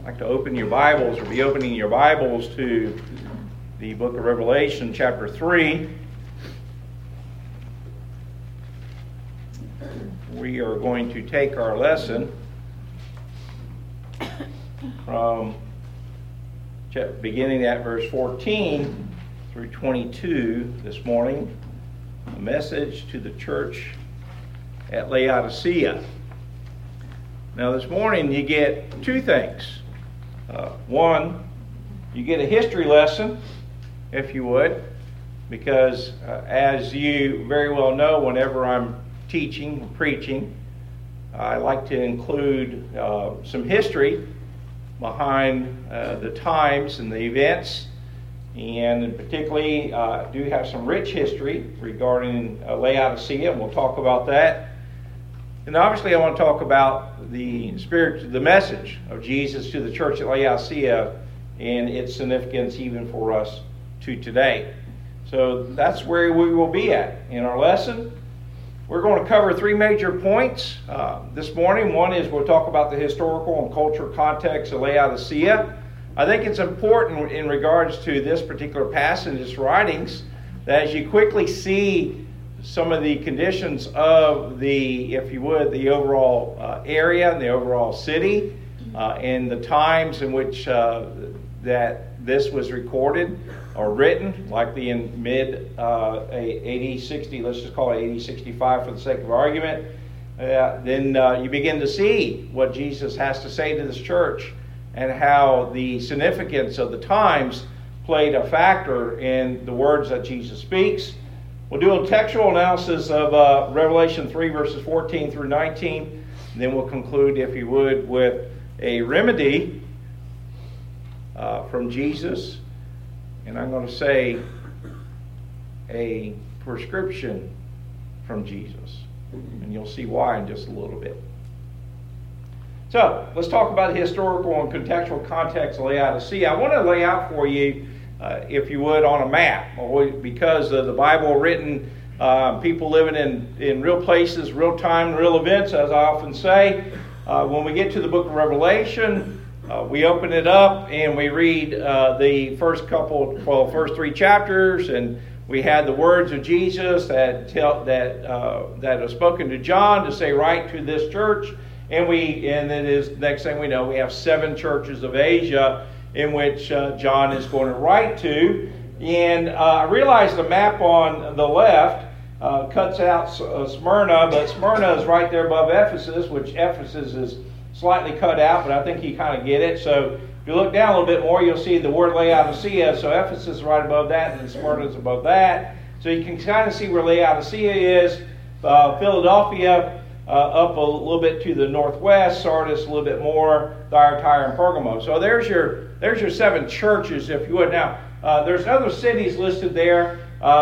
I'd like to open your Bibles, or be opening your Bibles to the book of Revelation, chapter 3. We are going to take our lesson from beginning at verse 14 through 22 this morning. A message to the church at Laodicea. Now this morning you get two things. One, you get a history lesson, if you would, because as you very well know, whenever I'm teaching and preaching, I like to include some history behind the times and the events, and particularly do have some rich history regarding Laodicea, and we'll talk about that. And obviously I want to talk about the message of Jesus to the church at Laodicea and its significance even for us to today. So that's where we will be at in our lesson. We're going to cover three major points this morning. One is we'll talk about the historical and cultural context of Laodicea. I think it's important in regards to this particular passage, its writings, that as you quickly see some of the conditions of the, if you would, the overall area and the overall city, and the times in which that this was recorded or written, likely in mid AD 60, let's just call it AD 65 for the sake of argument, then you begin to see what Jesus has to say to this church and how the significance of the times played a factor in the words that Jesus speaks. We'll do a textual analysis of Revelation 3 verses 14 through 19. And then we'll conclude, if you would, with a remedy from Jesus. And I'm going to say a prescription from Jesus. And you'll see why in just a little bit. So, let's talk about the historical and contextual context of Laodicea. I want to lay out for you, if you would, on a map, because of the Bible written, people living in real places, real time, real events, as I often say. When we get to the book of Revelation, we open it up and we read the first three chapters, and we had the words of Jesus that are spoken to John to say, write to this church, and it is, next thing we know, we have 7 churches of Asia in which John is going to write to. And I realize the map on the left cuts out Smyrna, but Smyrna is right there above Ephesus, which Ephesus is slightly cut out, but I think you kind of get it. So if you look down a little bit more, you'll see the word Laodicea. So Ephesus is right above that, and then Smyrna is above that. So you can kind of see where Laodicea is. Philadelphia up a little bit to the northwest, Sardis a little bit more, Thyatira and Pergamo. So there's your 7 churches, if you would. Now, there's other cities listed there.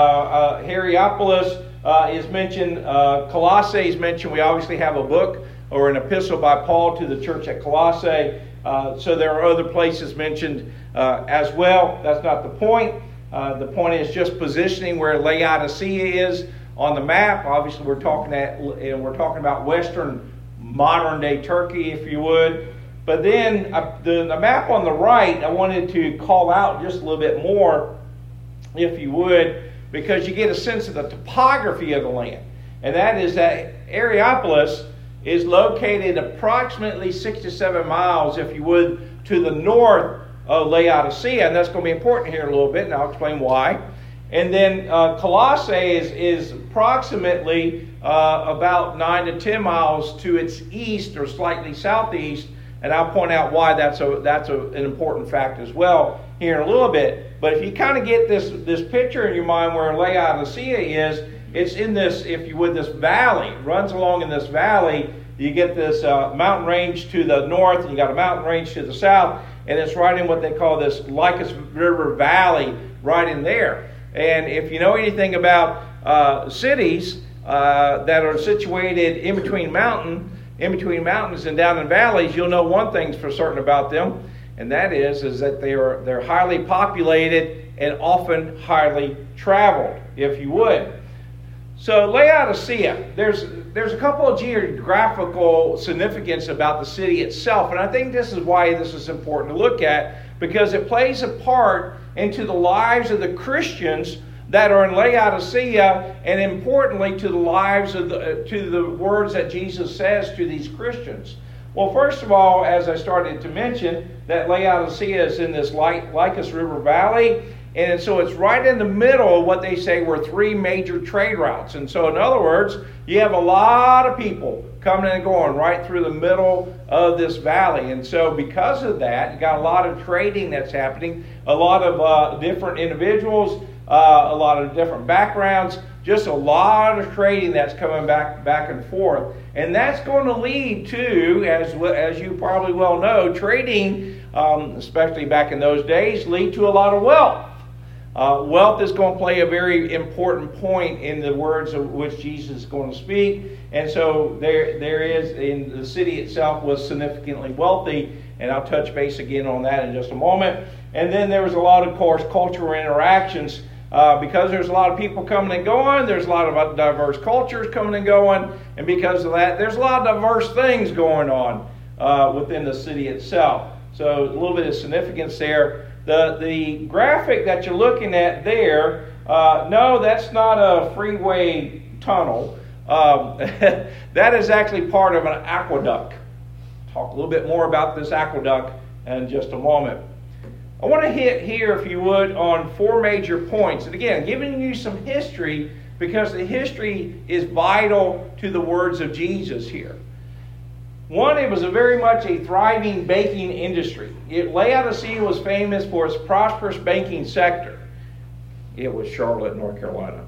Hierapolis is mentioned. Colossae is mentioned. We obviously have a book or an epistle by Paul to the church at Colossae. So there are other places mentioned as well. That's not the point. The point is just positioning where Laodicea is on the map. Obviously, we're talking about Western modern day Turkey, if you would. But then the map on the right, I wanted to call out just a little bit more, if you would, because you get a sense of the topography of the land. And that is that Hierapolis is located approximately 67 miles, if you would, to the north of Laodicea. And that's going to be important here a little bit, and I'll explain why. And then Colossae is approximately about 9 to 10 miles to its east or slightly southeast. And I'll point out why that's an important fact as well here in a little bit. But if you kind of get this picture in your mind where Laodicea is, it's in this, if you would, this valley. It runs along in this valley. You get this mountain range to the north, and you got a mountain range to the south, and it's right in what they call this Lycus River Valley, right in there. And if you know anything about cities that are situated in between mountains and down in valleys, you'll know one thing's for certain about them, and that is that they're highly populated and often highly traveled, if you would. So Laodicea, there's a couple of geographical significance about the city itself, and I think this is why this is important to look at, because it plays a part into the lives of the Christians that are in Laodicea, and importantly to the lives of to the words that Jesus says to these Christians. Well, first of all, as I started to mention, that Laodicea is in this Lycus River Valley. And so it's right in the middle of what they say were three major trade routes. And so in other words, you have a lot of people coming and going right through the middle of this valley. And so because of that, you got a lot of trading that's happening, a lot of different individuals, a lot of different backgrounds, just a lot of trading that's coming back and forth. And that's going to lead to, as you probably well know, trading, especially back in those days, lead to a lot of wealth. Wealth is going to play a very important point in the words of which Jesus is going to speak. And so there is, in the city itself was significantly wealthy, and I'll touch base again on that in just a moment. And then there was a lot of course, cultural interactions. Because there's a lot of people coming and going, there's a lot of diverse cultures coming and going, and because of that, there's a lot of diverse things going on within the city itself. So a little bit of significance there. The graphic that you're looking at there, no, that's not a freeway tunnel. That is actually part of an aqueduct. Talk a little bit more about this aqueduct in just a moment. I want to hit here, if you would, on four major points. And again, giving you some history, because the history is vital to the words of Jesus here. One, it was very much a thriving banking industry. Laodicea was famous for its prosperous banking sector. It was Charlotte, North Carolina.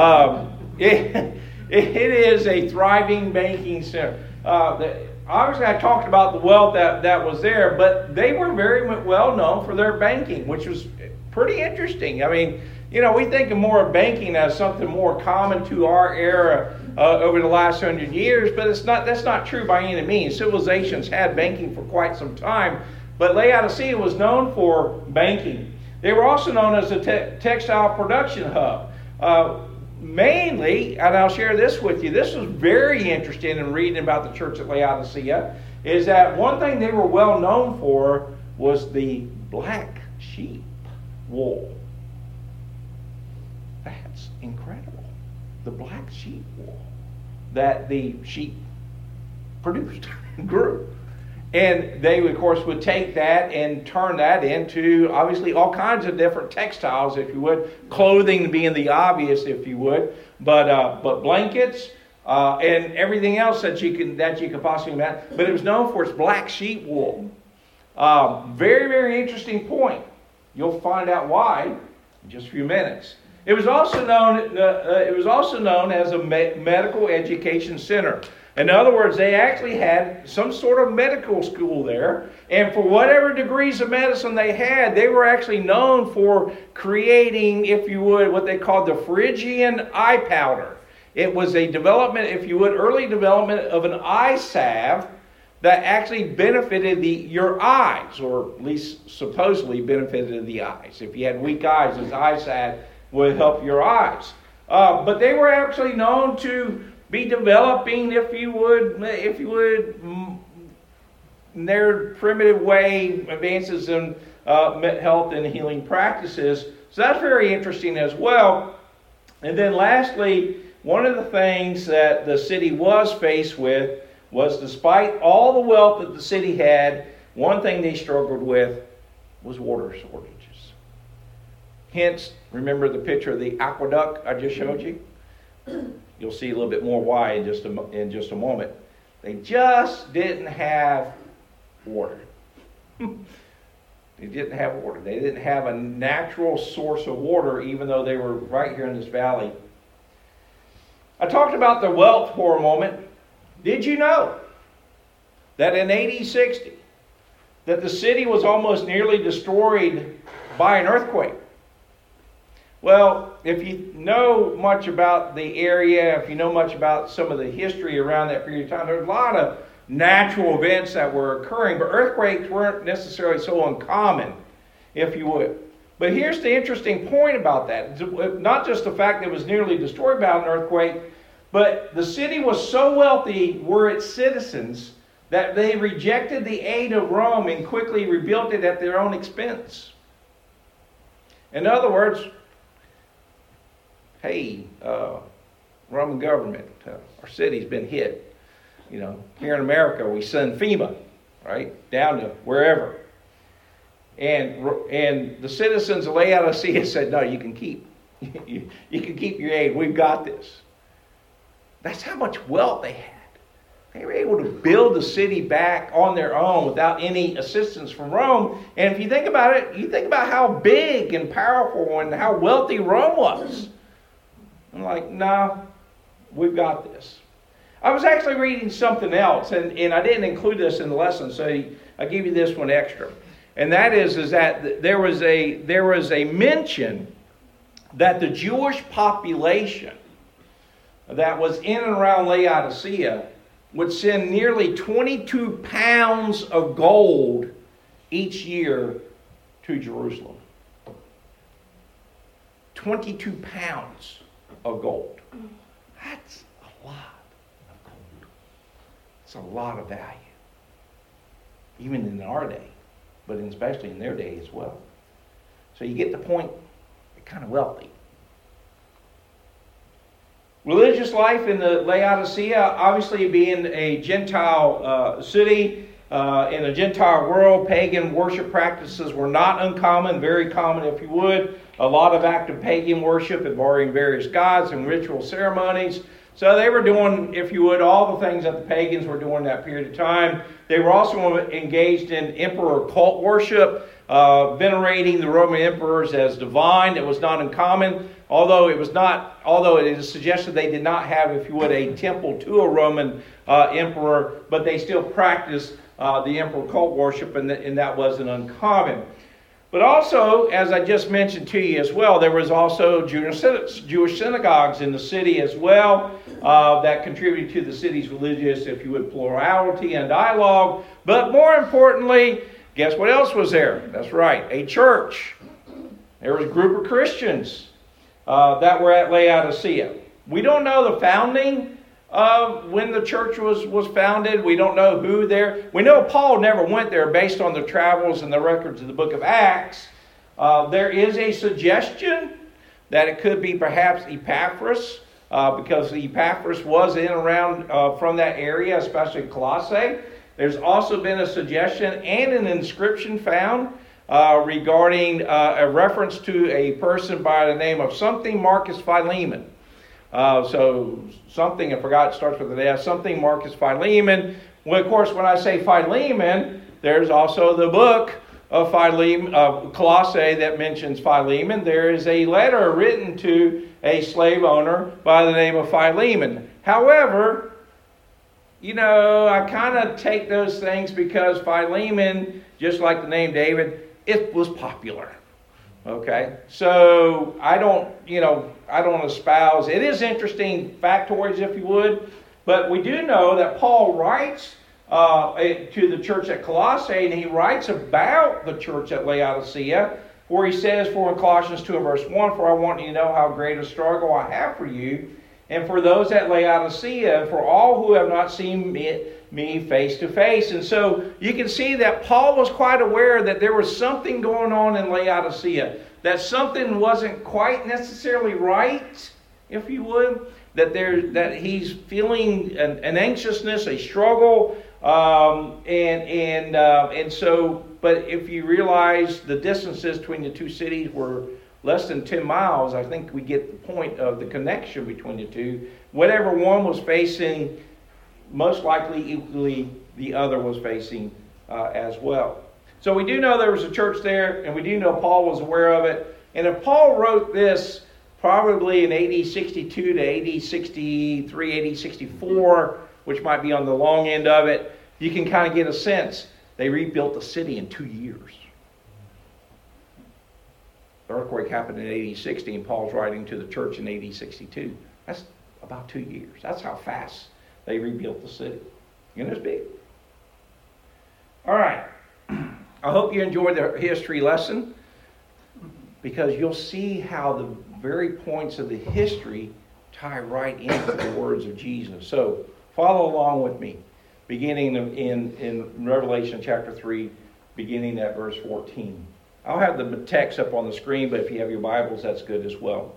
It is a thriving banking center. Obviously, I talked about the wealth that was there, but they were very well known for their banking, which was pretty interesting. I mean, we think of more of banking as something more common to our era over the last 100 years, but that's not true by any means. Civilizations had banking for quite some time, but Laodicea was known for banking. They were also known as a textile production hub. Mainly, and I'll share this with you, this was very interesting in reading about the church at Laodicea, is that one thing they were well known for was the black sheep wool. That's incredible. The black sheep wool that the sheep produced and grew. And they, of course, would take that and turn that into, obviously, all kinds of different textiles, if you would. Clothing being the obvious, if you would. But blankets and everything else that you could possibly imagine. But it was known for its black sheep wool. Very, very interesting point. You'll find out why in just a few minutes. It was also known as a medical education center. In other words, they actually had some sort of medical school there, and for whatever degrees of medicine they had, they were actually known for creating, if you would, what they called the Phrygian eye powder. It was a development, if you would, early development of an eye salve that actually benefited your eyes, or at least supposedly benefited the eyes. If you had weak eyes, this eye salve would help your eyes. But they were actually known to be developing, if you would, in their primitive way, advances in health and healing practices. So that's very interesting as well. And then lastly, one of the things that the city was faced with was, despite all the wealth that the city had, one thing they struggled with was water shortages. Hence, remember the picture of the aqueduct I just showed you? You'll see a little bit more why in just a moment. They just didn't have water. They didn't have water. They didn't have a natural source of water, even though they were right here in this valley. I talked about the wealth for a moment. Did you know that in AD 60, that the city was almost nearly destroyed by an earthquake? Well, if you know much about the area, if you know much about some of the history around that period of time, there's a lot of natural events that were occurring, but earthquakes weren't necessarily so uncommon, if you would. But here's the interesting point about that. Not just the fact that it was nearly destroyed by an earthquake, but the city was so wealthy were its citizens that they rejected the aid of Rome and quickly rebuilt it at their own expense. In other words, hey, Roman government, our city's been hit. You know, here in America, we send FEMA, right, down to wherever. And the citizens of Laodicea said, no, you can keep. You can keep your aid. We've got this. That's how much wealth they had. They were able to build the city back on their own without any assistance from Rome. And if you think about it, you think about how big and powerful and how wealthy Rome was. I'm like, no, we've got this. I was actually reading something else, and I didn't include this in the lesson, so I give you this one extra. And that is that there was a mention that the Jewish population that was in and around Laodicea would send nearly 22 pounds of gold each year to Jerusalem. 22 pounds of gold. That's a lot of gold. It's a lot of value. Even in our day, but especially in their day as well. So you get the point, they're kind of wealthy. Religious life in the Laodicea, obviously being a Gentile city, in a Gentile world, pagan worship practices were not uncommon, very common if you would. A lot of active pagan worship involving various gods and ritual ceremonies. So they were doing, if you would, all the things that the pagans were doing in that period of time. They were also engaged in emperor cult worship, venerating the Roman emperors as divine. It was not uncommon, although it is suggested they did not have, if you would, a temple to a Roman emperor, but they still practiced the emperor cult worship, and that wasn't uncommon. But also, as I just mentioned to you as well, there was also Jewish synagogues in the city as well that contributed to the city's religious, if you would, plurality and dialogue. But more importantly, guess what else was there? That's right, a church. There was a group of Christians that were at Laodicea. We don't know the founding of when the church was founded. We don't know who there. We know Paul never went there based on the travels and the records of the book of Acts. There is a suggestion that it could be perhaps Epaphras, because Epaphras was in and around from that area, especially Colossae. There's also been a suggestion and an inscription found regarding a reference to a person by the name of something Marcus Philemon. So something, I forgot, it starts with an S, something Marcus Philemon. Well, of course, when I say Philemon, there's also the book of Colossae that mentions Philemon. There is a letter written to a slave owner by the name of Philemon. However, I kind of take those things because Philemon, just like the name David, it was popular. Okay, so I don't espouse. It is interesting factoids, if you would, but we do know that Paul writes to the church at Colossae, and he writes about the church at Laodicea, where he says, for in Colossians 2 and verse 1, for I want you to know how great a struggle I have for you, and for those at Laodicea, and for all who have not seen me face to face. And so you can see that Paul was quite aware that there was something going on in Laodicea, that something wasn't quite necessarily right, if you would, that he's feeling an anxiousness, a struggle, and so. But if you realize the distances between the two cities were less than 10 miles, I think we get the point of the connection between the two. Whatever one was facing, most likely equally the other was facing as well. So we do know there was a church there, and we do know Paul was aware of it. And if Paul wrote this probably in AD 62 to AD 63, AD 64, which might be on the long end of it, you can kind of get a sense. They rebuilt the city in 2 years. The earthquake happened in AD 60, and Paul's writing to the church in AD 62. That's about 2 years. That's how fast they rebuilt the city. It's big. All right. I hope you enjoyed the history lesson. because you'll see how the very points of the history tie right into the words of Jesus. So follow along with me, beginning in Revelation chapter 3, beginning at verse 14. I'll have the text up on the screen, but if you have your Bibles, that's good as well.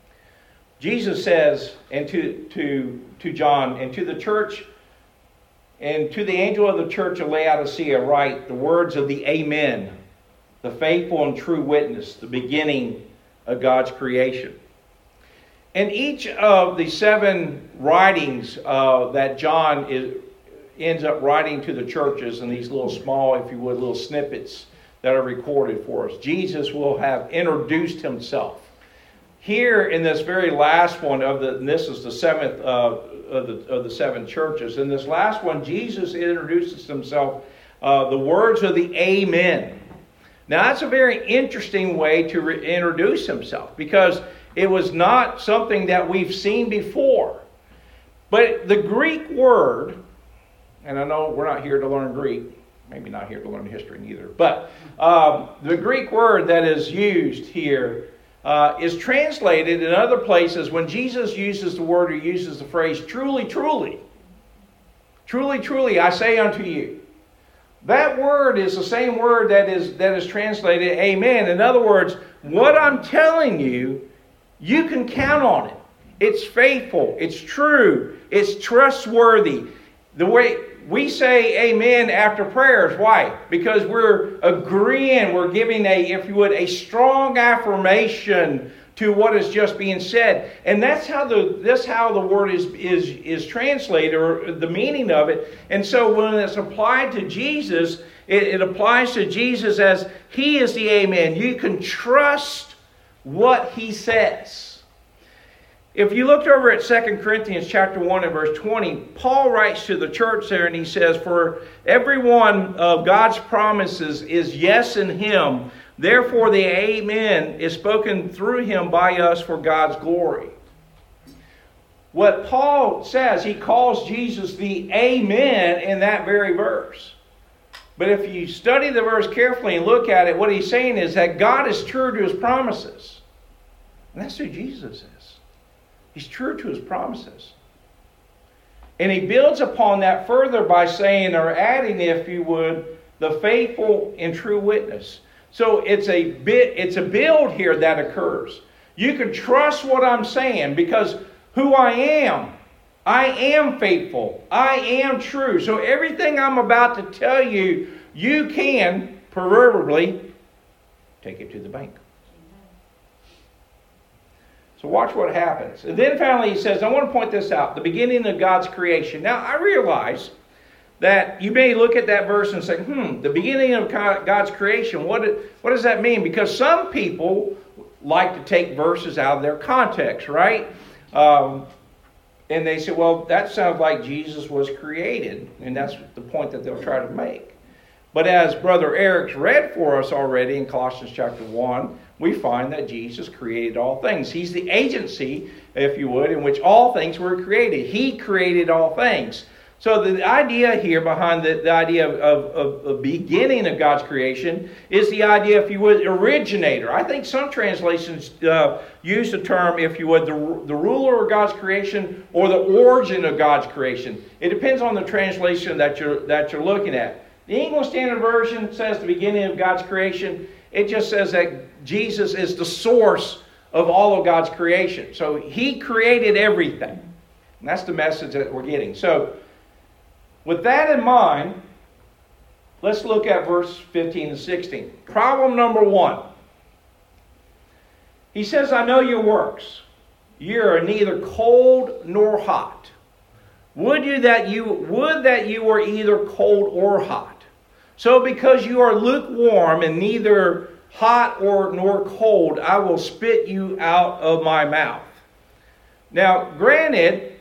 Jesus says, and to John, and to the church, and to the angel of the church of Laodicea write the words of the Amen, the faithful and true witness, the beginning of God's creation. And each of the 7 writings that John ends up writing to the churches, in these little small, if you would, little snippets that are recorded for us, Jesus will have introduced himself. Here in this very last one and this is the 7th of the 7 churches. In this last one, Jesus introduces himself, the words of the Amen. Now that's a very interesting way to introduce himself, because it was not something that we've seen before. But the Greek word, and I know we're not here to learn Greek, maybe not here to learn history neither, but the Greek word that is used here is translated in other places. When Jesus uses the word, he uses the phrase, truly, truly. Truly, truly, I say unto you. That word is the same word that is translated amen. In other words, what I'm telling you, you can count on it. It's faithful. It's true. It's trustworthy. The way we say amen after prayers. Why? Because we're agreeing. We're giving if you would, a strong affirmation to what is just being said. And that's how the word is translated, or the meaning of it. And so when it's applied to Jesus, it applies to Jesus as he is the amen. You can trust what he says. If you looked over at 2 Corinthians chapter 1 and verse 20, Paul writes to the church there, and he says, for every one of God's promises is yes in him. Therefore the amen is spoken through him by us for God's glory. What Paul says, he calls Jesus the amen in that very verse. But if you study the verse carefully and look at it, what he's saying is that God is true to his promises. And that's who Jesus is. He's true to his promises. And he builds upon that further by saying, or adding, if you would, the faithful and true witness. So it's a build here that occurs. You can trust what I'm saying, because who I am faithful. I am true. So everything I'm about to tell you, you can, proverbially, take it to the bank. So watch what happens. And then finally he says, I want to point this out, the beginning of God's creation. Now I realize that you may look at that verse and say, the beginning of God's creation, what does that mean? Because some people like to take verses out of their context, right? And they say, well, that sounds like Jesus was created. And that's the point that they'll try to make. But as Brother Eric's read for us already in Colossians chapter 1, we find that Jesus created all things. He's the agency, if you would, in which all things were created. He created all things. So the idea here behind the idea of beginning of God's creation is the idea, if you would, originator. I think some translations use the term, if you would, the ruler of God's creation, or the origin of God's creation. It depends on the translation that you're looking at. The English Standard Version says the beginning of God's creation. It just says that Jesus is the source of all of God's creation. So he created everything. And that's the message that we're getting. So with that in mind, let's look at verse 15 and 16. Problem number 1. He says, I know your works. You are neither cold nor hot. Would that you were either cold or hot. So because you are lukewarm and neither hot nor cold, I will spit you out of my mouth. Now, granted,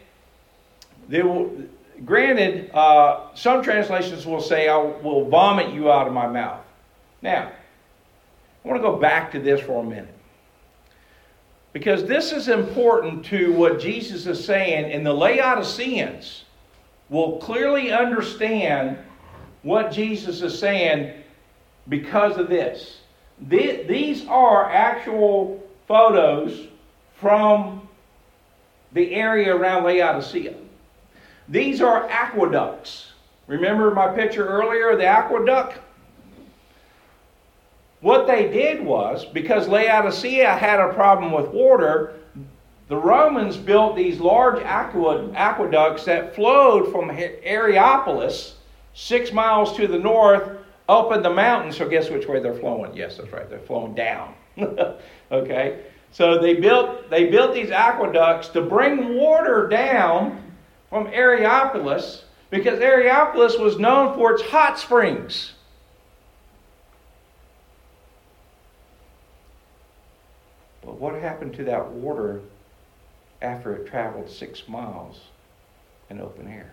some translations will say, I will vomit you out of my mouth. Now, I want to go back to this for a minute. Because this is important to what Jesus is saying, and the Laodiceans will clearly understand what Jesus is saying because of this. These are actual photos from the area around Laodicea. These are aqueducts. Remember my picture earlier of the aqueduct? What they did was, because Laodicea had a problem with water, the Romans built these large aqueducts that flowed from Hierapolis, 6 miles to the north, up in the mountains. So guess which way they're flowing? Yes, that's right. They're flowing down. Okay? So they built these aqueducts to bring water down from Hierapolis, because Hierapolis was known for its hot springs. But what happened to that water after it traveled 6 miles in open air?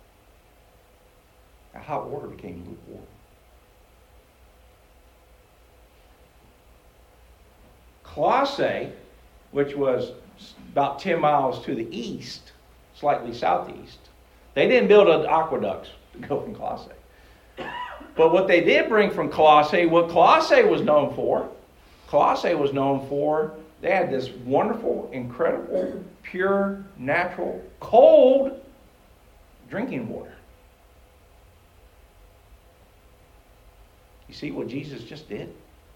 The hot water became lukewarm. Colossae, which was about 10 miles to the east, slightly southeast, they didn't build aqueducts to go from Colossae. But what they did bring from Colossae, what Colossae was known for, they had this wonderful, incredible, pure, natural, cold drinking water. You see what Jesus just did?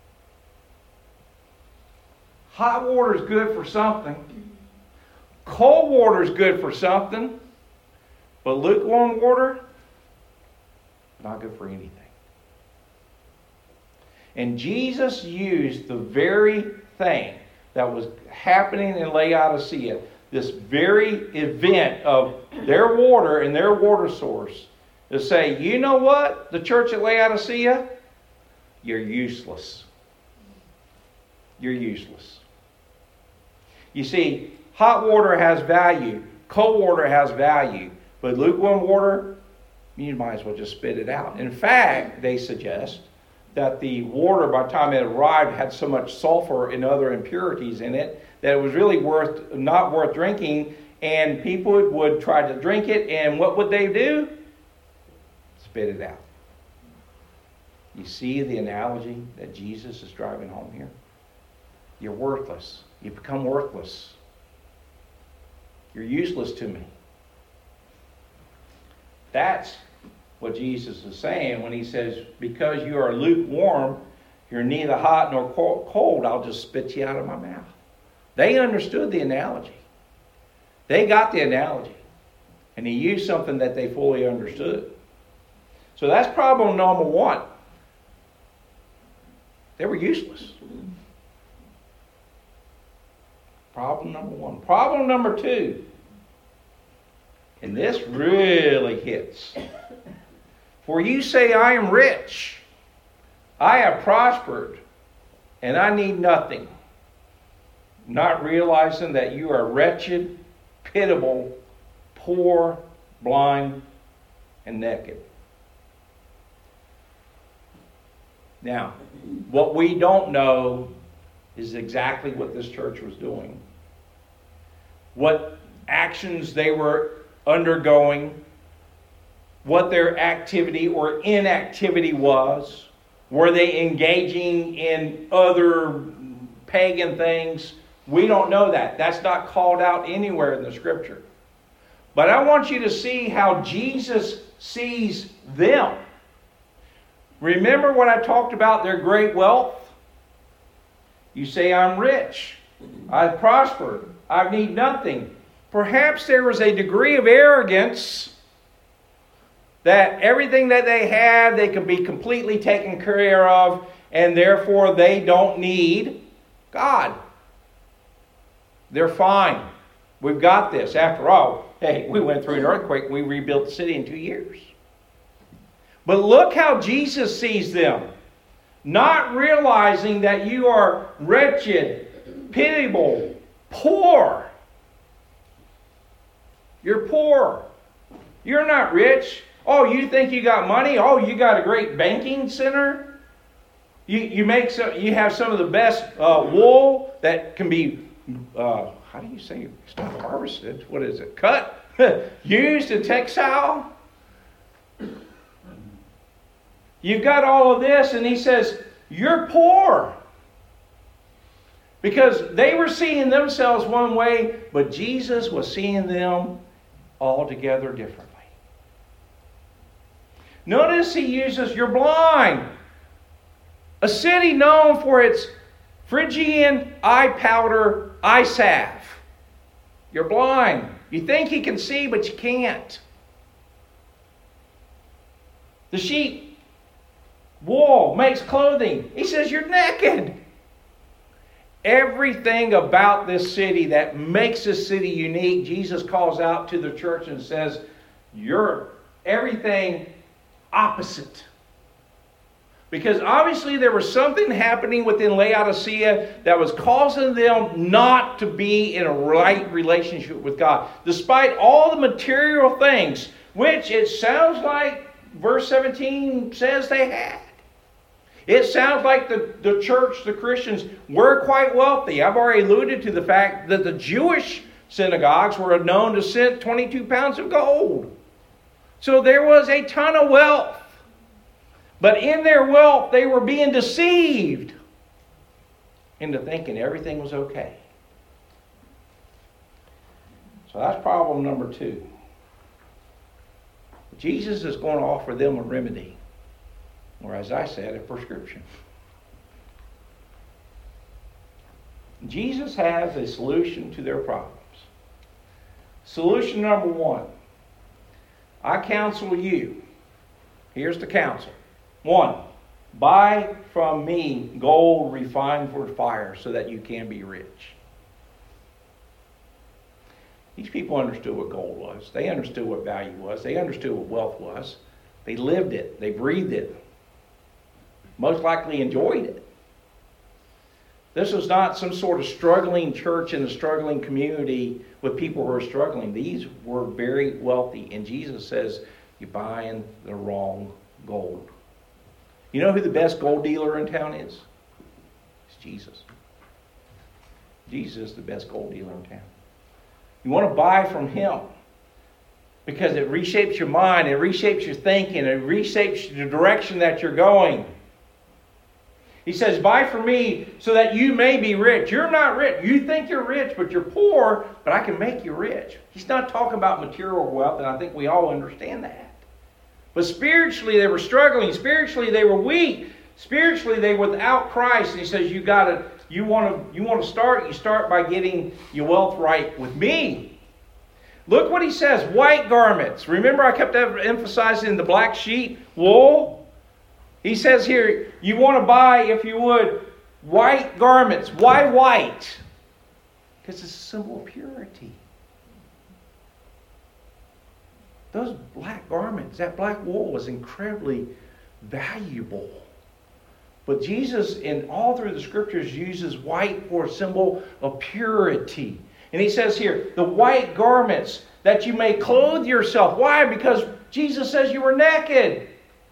Hot water is good for something. Cold water is good for something. But lukewarm water, not good for anything. And Jesus used the very thing that was happening in Laodicea, this very event of their water and their water source, to say, you know what, the church at Laodicea, you're useless. You're useless. You see, hot water has value. Cold water has value. But lukewarm water, you might as well just spit it out. In fact, they suggest that the water, by the time it arrived, had so much sulfur and other impurities in it that it was really not worth drinking, and people would try to drink it, and what would they do? Spit it out. You see the analogy that Jesus is driving home here? You're worthless. You become worthless. You're useless to me. That's what Jesus is saying when he says, because you are lukewarm, you're neither hot nor cold, I'll just spit you out of my mouth. They understood the analogy. They got the analogy. And he used something that they fully understood. So that's problem number one. They were useless. Problem number one. Problem number two. And this really hits. For you say, I am rich, I have prospered, and I need nothing. Not realizing that you are wretched, pitiable, poor, blind, and naked. Now, what we don't know is exactly what this church was doing. What actions they were undergoing, what their activity or inactivity was. Were they engaging in other pagan things? We don't know that. That's not called out anywhere in the Scripture. But I want you to see how Jesus sees them. Remember when I talked about their great wealth? You say, I'm rich, I've prospered, I need nothing. Perhaps there was a degree of arrogance that everything that they have, they can be completely taken care of, and therefore they don't need God. They're fine. We've got this. After all, hey, we went through an earthquake, we rebuilt the city in 2 years. But look how Jesus sees them. Not realizing that you are wretched, pitiable, poor. You're poor. You're not rich. Oh, you think you got money? Oh, you got a great banking center? You have some of the best wool that can be, how do you say, it's not harvested. What is it? Cut? Used in textile? You've got all of this, and he says, you're poor. Because they were seeing themselves one way, but Jesus was seeing them altogether differently. Notice he uses, you're blind. A city known for its Phrygian eye powder, eye salve. You're blind. You think you can see, but you can't. The sheep wool makes clothing. He says you're naked. Everything about this city that makes this city unique, Jesus calls out to the church and says, you're everything opposite. Because obviously there was something happening within Laodicea that was causing them not to be in a right relationship with God. Despite all the material things, which it sounds like verse 17 says they had. It sounds like the church, the Christians, were quite wealthy. I've already alluded to the fact that the Jewish synagogues were known to send 22 pounds of gold. So there was a ton of wealth. But in their wealth, they were being deceived into thinking everything was okay. So that's problem number 2. Jesus is going to offer them a remedy, or as I said, a prescription. Jesus has a solution to their problems. Solution number 1. I counsel you. Here's the counsel. 1. Buy from me gold refined for fire so that you can be rich. These people understood what gold was. They understood what value was. They understood what wealth was. They lived it. They breathed it. Most likely enjoyed it. This was not some sort of struggling church in a struggling community with people who are struggling. These were very wealthy. And Jesus says, you're buying the wrong gold. You know who the best gold dealer in town is? It's Jesus. Jesus is the best gold dealer in town. You want to buy from him because it reshapes your mind, it reshapes your thinking, it reshapes the direction that you're going. He says, buy from me so that you may be rich. You're not rich. You think you're rich, but you're poor, but I can make you rich. He's not talking about material wealth, and I think we all understand that. But spiritually, they were struggling. Spiritually, they were weak. Spiritually, they were without Christ. And he says, you want to start? You start by getting your wealth right with me. Look what he says, white garments. Remember I kept emphasizing the black sheep, wool? He says here, you want to buy, if you would, white garments. Why white? Because it's a symbol of purity. Those black garments, that black wool was incredibly valuable. But Jesus, in all through the scriptures, uses white for a symbol of purity. And he says here, the white garments that you may clothe yourself. Why? Because Jesus says you were naked.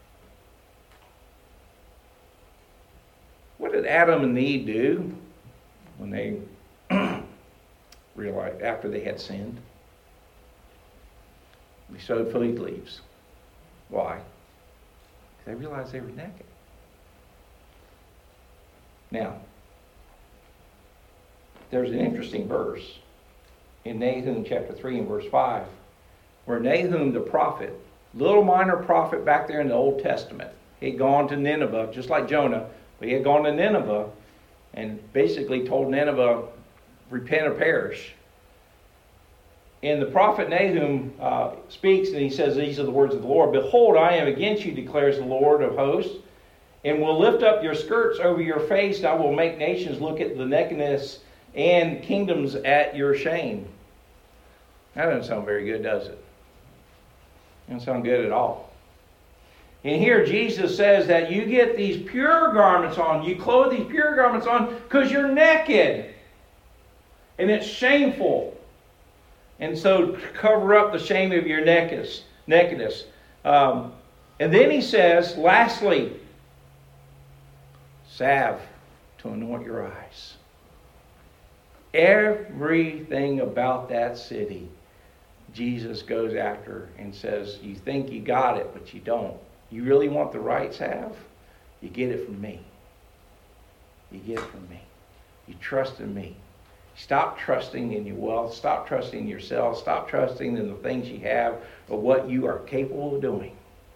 What did Adam and Eve do when they realized, after they had sinned? They sowed fig leaves. Why? They realized they were naked. Now, there's an interesting verse in Nahum chapter 3 and verse 5, where Nahum the prophet, little minor prophet back there in the Old Testament, he had gone to Nineveh, just like Jonah, but he had gone to Nineveh and basically told Nineveh, repent or perish. And the prophet Nahum speaks, and he says, these are the words of the Lord. Behold, I am against you, declares the Lord of hosts, and will lift up your skirts over your face, and I will make nations look at the nakedness and kingdoms at your shame. That doesn't sound very good, does it? Doesn't sound good at all. And here Jesus says that you get these pure garments on, you clothe these pure garments on because you're naked. And it's shameful. And so cover up the shame of your nakedness. And then he says, lastly, salve to anoint your eyes. Everything about that city, Jesus goes after and says, you think you got it, but you don't. You really want the right salve? You get it from me. You get it from me. You trust in me. Stop trusting in your wealth. Stop trusting in yourself. Stop trusting in the things you have or what you are capable of doing.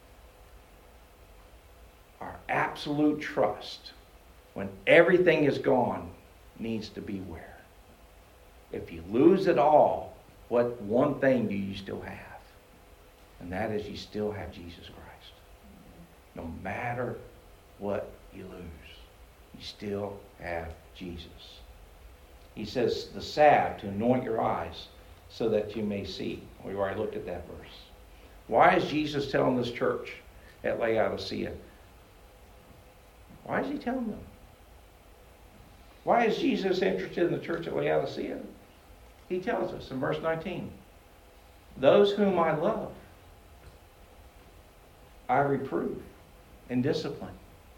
Our absolute trust, when everything is gone, needs to be where? If you lose it all, what one thing do you still have? And that is you still have Jesus Christ. No matter what you lose, you still have Jesus. He says, the salve to anoint your eyes so that you may see. We already looked at that verse. Why is Jesus telling this church at Laodicea? Why is he telling them? Why is Jesus interested in the church at Laodicea? He tells us in verse 19, those whom I love, I reprove and discipline.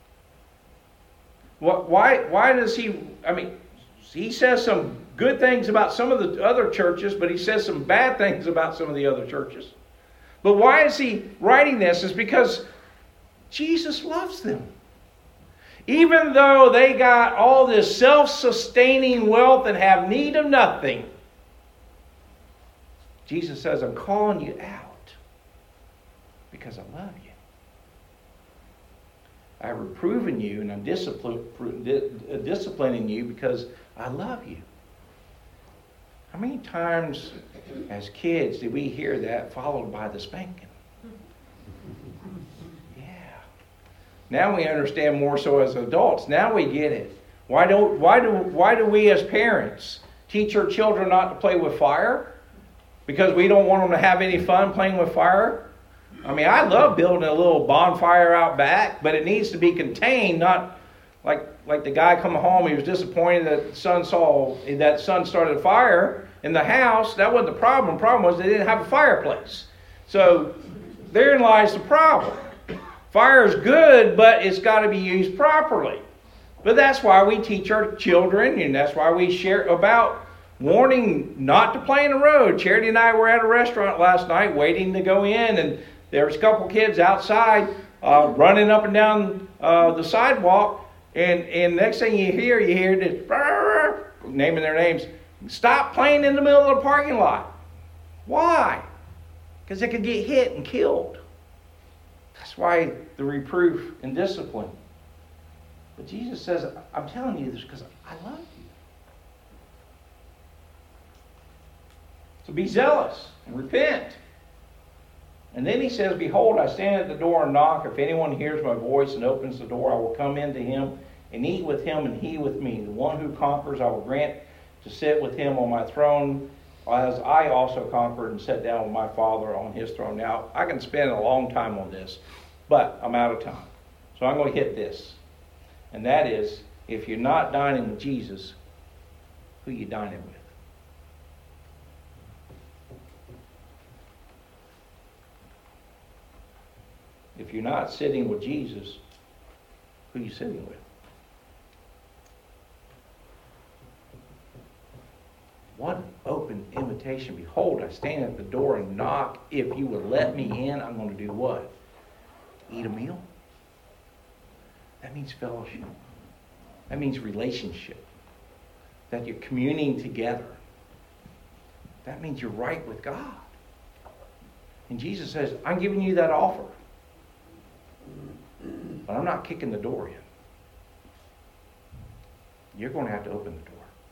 Why does he, he says some good things about some of the other churches, but he says some bad things about some of the other churches. But why is he writing this? Is because Jesus loves them. Even though they got all this self-sustaining wealth and have need of nothing, Jesus says, I'm calling you out because I love you. I've reproven you and I'm disciplining you because I love you. How many times as kids did we hear that followed by the spanking? Yeah. Now we understand more so as adults. Now we get it. Why do we as parents teach our children not to play with fire? Because we don't want them to have any fun playing with fire? I love building a little bonfire out back, but it needs to be contained, not like the guy coming home, he was disappointed that the son started a fire in the house. That wasn't the problem. The problem was they didn't have a fireplace. So therein lies the problem. Fire is good, but it's got to be used properly. But that's why we teach our children, and that's why we share about warning not to play in the road. Charity and I were at a restaurant last night waiting to go in, and there was a couple kids outside running up and down the sidewalk. And next thing you hear this naming their names. Stop playing in the middle of the parking lot. Why? Because they could get hit and killed. That's why the reproof and discipline. But Jesus says, I'm telling you this because I love you. So be zealous and repent. And then he says, behold, I stand at the door and knock. If anyone hears my voice and opens the door, I will come into him and eat with him and he with me. The one who conquers, I will grant to sit with him on my throne, as I also conquered and sat down with my Father on his throne. Now, I can spend a long time on this, but I'm out of time. So I'm going to hit this. And that is, if you're not dining with Jesus, who are you dining with? If you're not sitting with Jesus, who are you sitting with? What an open invitation. Behold, I stand at the door and knock. If you would let me in, I'm going to do what? Eat a meal? That means fellowship. That means relationship. That you're communing together. That means you're right with God. And Jesus says, I'm giving you that offer. But I'm not kicking the door in. You're going to have to open the door.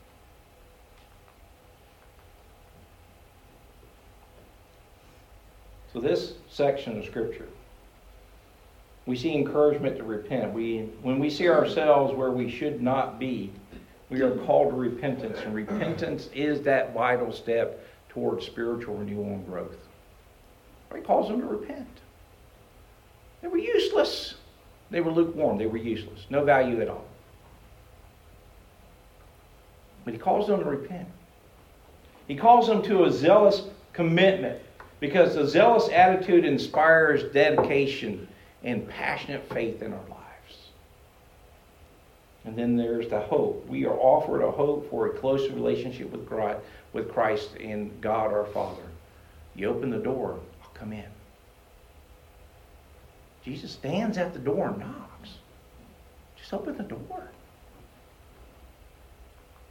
So this section of Scripture, we see encouragement to repent. When we see ourselves where we should not be, we are called to repentance. And repentance is that vital step towards spiritual renewal and growth. He calls them to repent. They were useless. They were lukewarm. They were useless. No value at all. But he calls them to repent. He calls them to a zealous commitment, because the zealous attitude inspires dedication and passionate faith in our lives. And then there's the hope. We are offered a hope for a close relationship with Christ and God our Father. You open the door, I'll come in. Jesus stands at the door and knocks. Just open the door.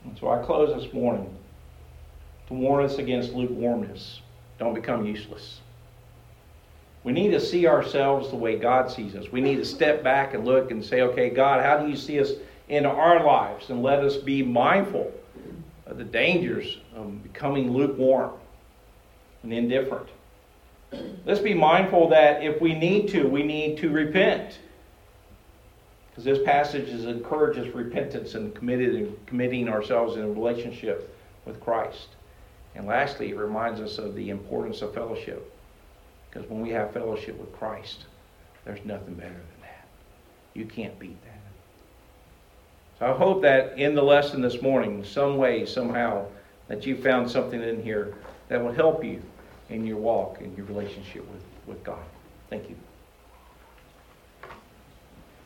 And so I close this morning to warn us against lukewarmness. Don't become useless. We need to see ourselves the way God sees us. We need to step back and look and say, okay, God, how do you see us in our lives? And let us be mindful of the dangers of becoming lukewarm and indifferent. Let's be mindful that if we need to repent. Because this passage encourages repentance and committing ourselves in a relationship with Christ. And lastly, it reminds us of the importance of fellowship. Because when we have fellowship with Christ, there's nothing better than that. You can't beat that. So I hope that in the lesson this morning, some way, somehow, that you found something in here that will help you in your walk, in your relationship with God. Thank you.